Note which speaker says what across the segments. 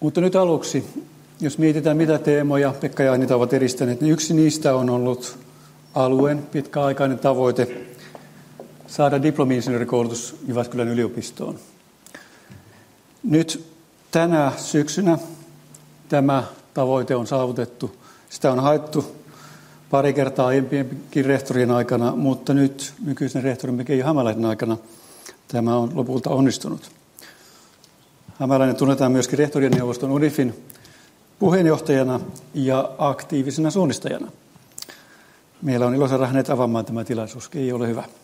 Speaker 1: Mutta nyt aluksi, jos mietitään mitä teemoja Pekka ja Anita ovat edistäneet, niin yksi niistä on ollut alueen pitkäaikainen tavoite saada diplomi-insinöörikoulutus Jyväskylän yliopistoon. Nyt tänä syksynä tämä tavoite on saavutettu. Sitä on haettu pari kertaa aiempienkin rehtorien aikana, mutta nyt nykyisen rehtorin Keijo Hämäläisen aikana tämä on lopulta onnistunut. Hämäläinen tunnetaan myöskin rehtorien neuvoston UNIFin puheenjohtajana ja aktiivisena suunnistajana. Meillä on ilo saada hänet avaamaan tämä tilaisuus. Keijo, ole hyvä.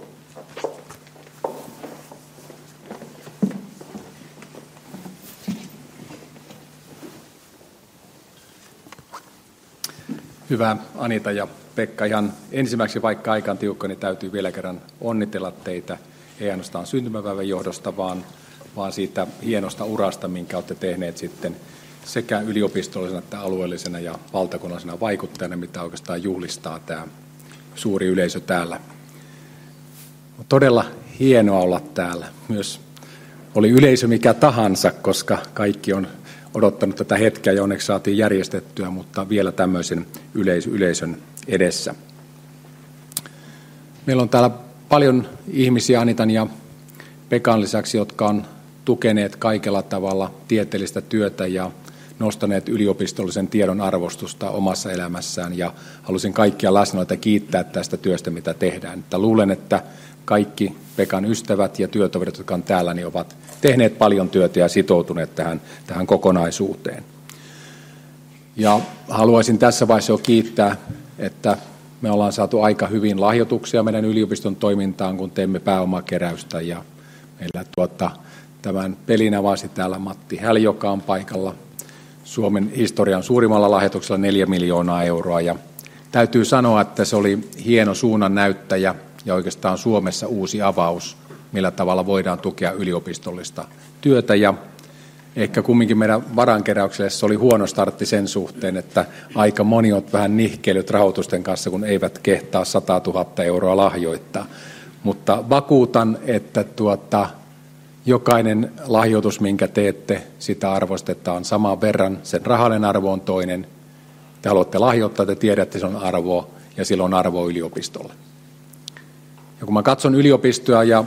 Speaker 2: Hyvä Anita ja Pekka, ihan ensimmäiseksi vaikka aika on tiukka, niin täytyy vielä kerran onnitella teitä, ei ainoastaan syntymäpäivän johdosta, vaan siitä hienosta urasta, minkä olette tehneet sitten sekä yliopistollisena että alueellisena ja valtakunnallisena vaikuttajana, mitä oikeastaan juhlistaa tämä suuri yleisö täällä. Todella hienoa olla täällä. Myös oli yleisö mikä tahansa, koska kaikki on odottanut tätä hetkeä ja onneksi saatiin järjestettyä, mutta vielä tämmöisen yleisön edessä. Meillä on täällä paljon ihmisiä Anitan ja Pekan lisäksi, jotka on tukeneet kaikella tavalla tieteellistä työtä ja nostaneet yliopistollisen tiedon arvostusta omassa elämässään. Ja halusin kaikkia läsnäolijoita kiittää tästä työstä, mitä tehdään. Että luulen, että kaikki Pekan ystävät ja työtoverit, jotka on täällä, niin ovat tehneet paljon työtä ja sitoutuneet tähän kokonaisuuteen. Ja haluaisin tässä vaiheessa jo kiittää, että me ollaan saatu aika hyvin lahjoituksia meidän yliopiston toimintaan, kun teemme pääomakeräystä. Ja meillä tämän pelin avasi täällä Matti Häl, joka on paikalla Suomen historian suurimmalla lahjoituksella 4 miljoonaa euroa. Ja täytyy sanoa, että se oli hieno suunnan näyttäjä ja oikeastaan Suomessa uusi avaus, millä tavalla voidaan tukea yliopistollista työtä. Ja ehkä kumminkin meidän varankeräykselle se oli huono startti sen suhteen, että aika moni on vähän nihkeilyt rahoitusten kanssa, kun eivät kehtaa 100 000 euroa lahjoittaa. Mutta vakuutan, että jokainen lahjoitus, minkä teette, sitä arvostetaan saman verran. Sen rahallinen arvo on toinen. Te haluatte lahjoittaa, te tiedätte, että se on arvoa ja sillä on arvoa yliopistolle. Ja kun mä katson yliopistoa ja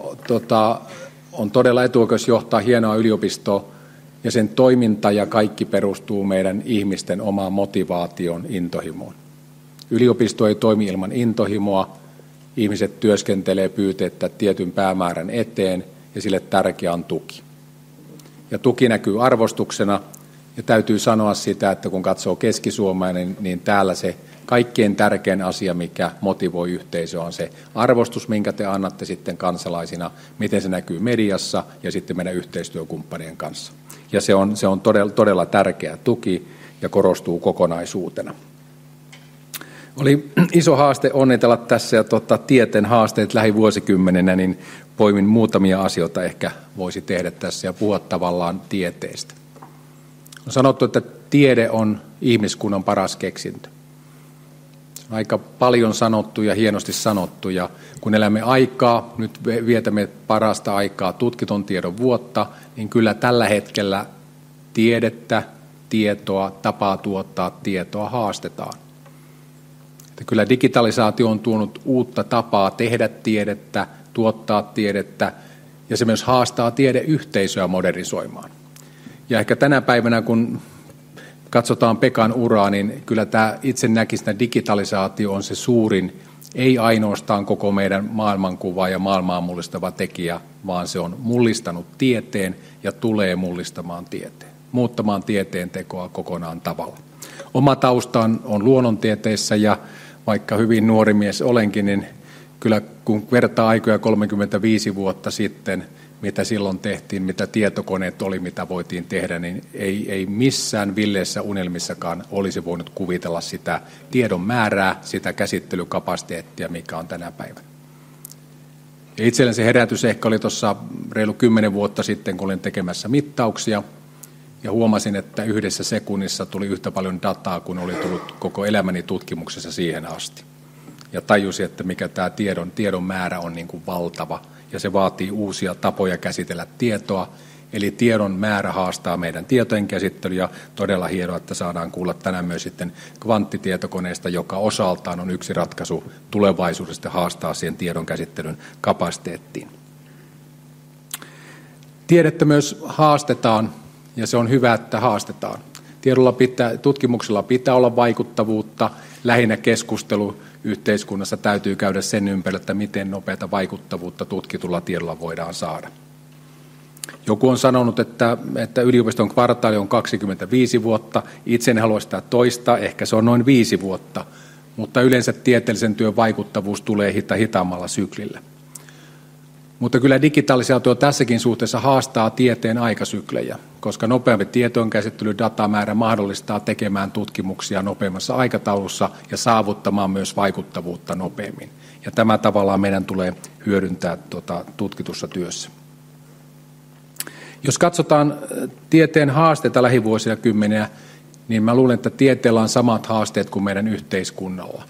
Speaker 2: on todella etuoikeus johtaa hienoa yliopistoa ja sen toiminta ja kaikki perustuu meidän ihmisten omaan motivaation, intohimoon. Yliopisto ei toimi ilman intohimoa. Ihmiset työskentelee pyyteettä tietyn päämäärän eteen ja sille tärkeä on tuki. Ja tuki näkyy arvostuksena ja täytyy sanoa sitä, että kun katsoo Keski-Suomea, niin täällä se kaikkein tärkein asia, mikä motivoi yhteisöä, on se arvostus, minkä te annatte sitten kansalaisina, miten se näkyy mediassa ja sitten meidän yhteistyökumppanien kanssa. Ja se on todella tärkeä tuki ja korostuu kokonaisuutena. Oli iso haaste onnitella tässä ja tieteen haasteet lähivuosikymmenenä, niin poimin muutamia asioita ehkä voisi tehdä tässä ja puhua tavallaan tieteestä. On sanottu, että tiede on ihmiskunnan paras keksintö. Se on aika paljon sanottu ja hienosti sanottu, ja kun elämme aikaa, nyt vietämme parasta aikaa tutkitun tiedon vuotta, niin kyllä tällä hetkellä tiedettä, tietoa, tapaa tuottaa tietoa haastetaan. Että kyllä digitalisaatio on tuonut uutta tapaa tehdä tiedettä, tuottaa tiedettä, ja se myös haastaa tiedeyhteisöä modernisoimaan. Ja ehkä tänä päivänä, kun katsotaan Pekan uraa, niin kyllä tämä itse näkisi, että digitalisaatio on se suurin, ei ainoastaan koko meidän maailmankuvaa ja maailmaa mullistava tekijä, vaan se on mullistanut tieteen ja tulee mullistamaan tieteen, muuttamaan tieteen tekoa kokonaan tavalla. Oma tausta on luonnontieteissä ja vaikka hyvin nuori mies olenkin, niin kyllä kun vertaa aikoja 35 vuotta sitten, mitä silloin tehtiin, mitä tietokoneet oli, mitä voitiin tehdä, niin ei missään villeissä unelmissakaan olisi voinut kuvitella sitä tiedon määrää, sitä käsittelykapasiteettia, mikä on tänä päivänä. Ja itselleni se herätys ehkä oli tuossa reilu 10 vuotta sitten, kun olin tekemässä mittauksia, ja huomasin, että 1 sekunnissa tuli yhtä paljon dataa, kuin oli tullut koko elämäni tutkimuksessa siihen asti. Ja tajusin, että mikä tämä tiedon määrä on niin kuin valtava, ja se vaatii uusia tapoja käsitellä tietoa, Eli tiedon määrä haastaa meidän tietojen käsittely ja todella hienoa, että saadaan kuulla tänään myös sitten kvanttitietokoneesta, joka osaltaan on yksi ratkaisu tulevaisuudesta haastaa siihen tiedon käsittelyn kapasiteettiin. Tiedettä myös haastetaan ja se on hyvä, että haastetaan. Tutkimuksella pitää olla vaikuttavuutta, lähinnä keskustelu yhteiskunnassa täytyy käydä sen ympärillä, että miten nopeata vaikuttavuutta tutkitulla tiedolla voidaan saada. Joku on sanonut, että yliopiston kvartaali on 25 vuotta, itse en halua sitä toistaa, ehkä se on noin 5 vuotta, mutta yleensä tieteellisen työn vaikuttavuus tulee hitaammalla syklillä. Mutta kyllä digitalisaatio tässäkin suhteessa haastaa tieteen aikasyklejä, koska nopeampi tietojenkäsittely datamäärä mahdollistaa tekemään tutkimuksia nopeammassa aikataulussa ja saavuttamaan myös vaikuttavuutta nopeammin. Ja tämä tavallaan meidän tulee hyödyntää tutkitussa työssä. Jos katsotaan tieteen haasteita lähivuosina kymmeniä, niin mä luulen, että tieteellä on samat haasteet kuin meidän yhteiskunnalla.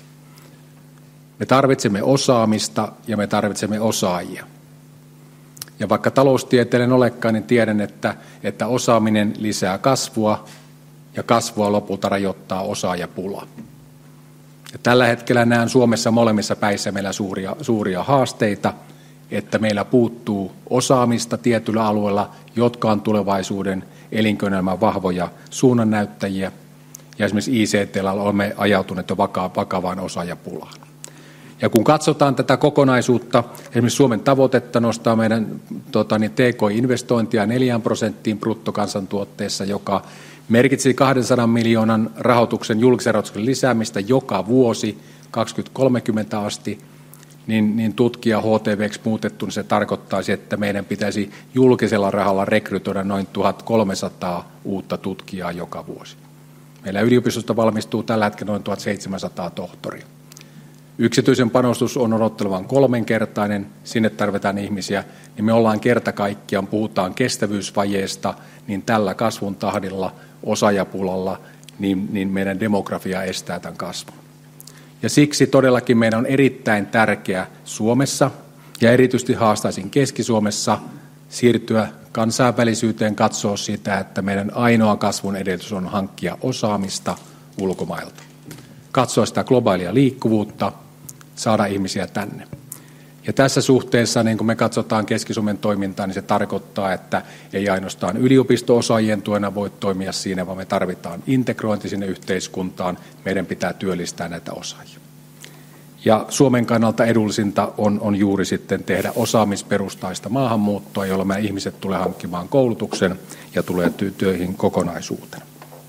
Speaker 2: Me tarvitsemme osaamista ja me tarvitsemme osaajia. Ja vaikka taloustieteellinen olekaan, niin tiedän, että osaaminen lisää kasvua ja kasvua lopulta rajoittaa osaajapula. Ja tällä hetkellä näen Suomessa molemmissa päissä meillä suuria haasteita, että meillä puuttuu osaamista tietyllä alueella, jotka on tulevaisuuden elinkeinoelämän vahvoja suunnannäyttäjiä. Ja esimerkiksi ICT:llä olemme ajautuneet jo vakavaan osaajapulaan. Ja kun katsotaan tätä kokonaisuutta, esimerkiksi Suomen tavoitetta nostaa meidän TK-investointia 4% bruttokansantuotteessa, joka merkitsi 200 miljoonan julkisen rahoituksen lisäämistä joka vuosi 2030 asti, niin tutkija HTV:ksi muutettu, niin se tarkoittaisi, että meidän pitäisi julkisella rahalla rekrytoida noin 1300 uutta tutkijaa joka vuosi. Meillä yliopistosta valmistuu tällä hetkellä noin 1700 tohtoria. Yksityisen panostus on odottelevan 3-kertainen, sinne tarvitaan ihmisiä, niin me ollaan kerta kaikkiaan, puhutaan kestävyysvajeesta, niin tällä kasvun tahdilla, osaajapulalla, niin meidän demografia estää tämän kasvun. Ja siksi todellakin meidän on erittäin tärkeää Suomessa, ja erityisesti haastaisin Keski-Suomessa, siirtyä kansainvälisyyteen, katsoa sitä, että meidän ainoa kasvun edellytys on hankkia osaamista ulkomailta. Katsoa sitä globaalia liikkuvuutta, saada ihmisiä tänne. Ja tässä suhteessa, niin kun me katsotaan Keski-Suomen toimintaa, niin se tarkoittaa, että ei ainoastaan yliopisto-osaajien tuena voi toimia siinä, vaan me tarvitaan integrointi sinne yhteiskuntaan. Meidän pitää työllistää näitä osaajia. Ja Suomen kannalta edullisinta on juuri sitten tehdä osaamisperustaista maahanmuuttoa, jolla meidän ihmiset tulee hankkimaan koulutuksen ja tulee työihin kokonaisuutena.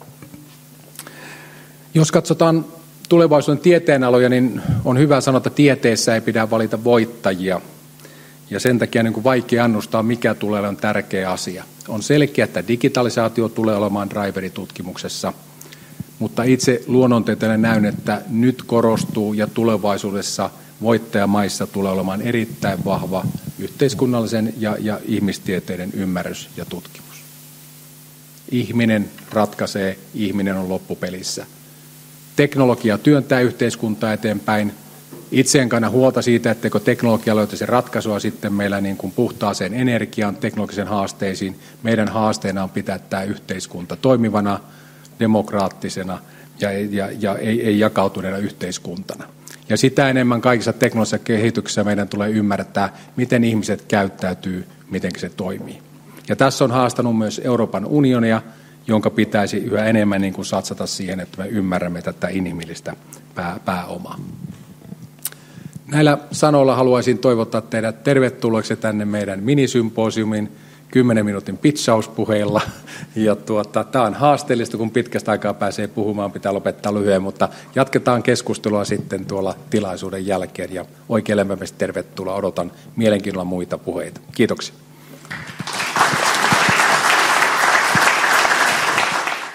Speaker 2: Jos katsotaan tulevaisuuden tieteenaloja, niin on hyvä sanoa, että tieteessä ei pidä valita voittajia. Ja sen takia niin kuin vaikea ennustaa, mikä tulee olemaan tärkeä asia. On selkeää, että digitalisaatio tulee olemaan driveritutkimuksessa, mutta itse luonnontieteilijänä näyn, että nyt korostuu ja tulevaisuudessa voittajamaissa tulee olemaan erittäin vahva yhteiskunnallisen ja ihmistieteiden ymmärrys ja tutkimus. Ihminen ratkaisee, ihminen on loppupelissä. Teknologia työntää yhteiskuntaa eteenpäin. Itse en kanna huolta siitä, etteikö teknologia löytäisi ratkaisua sitten meillä niin kuin puhtaaseen energiaan, teknologisen haasteisiin. Meidän haasteena on pitää tämä yhteiskunta toimivana, demokraattisena ja ei jakautuneena yhteiskuntana. Ja sitä enemmän kaikissa teknologisissa kehityksissä meidän tulee ymmärtää, miten ihmiset käyttäytyy, miten se toimii. Ja tässä on haastanut myös Euroopan unionia, jonka pitäisi yhä enemmän niin kuin satsata siihen, että me ymmärrämme tätä inhimillistä pääomaa. Näillä sanoilla haluaisin toivottaa teidät tervetulleeksi tänne meidän minisymposiumin 10 minuutin pitchauspuheilla. Ja tämä on haasteellista, kun pitkästä aikaa pääsee puhumaan, pitää lopettaa lyhyen, mutta jatketaan keskustelua sitten tuolla tilaisuuden jälkeen. Ja oikein lämpimästi tervetuloa, odotan mielenkiinnolla muita puheita. Kiitoksia.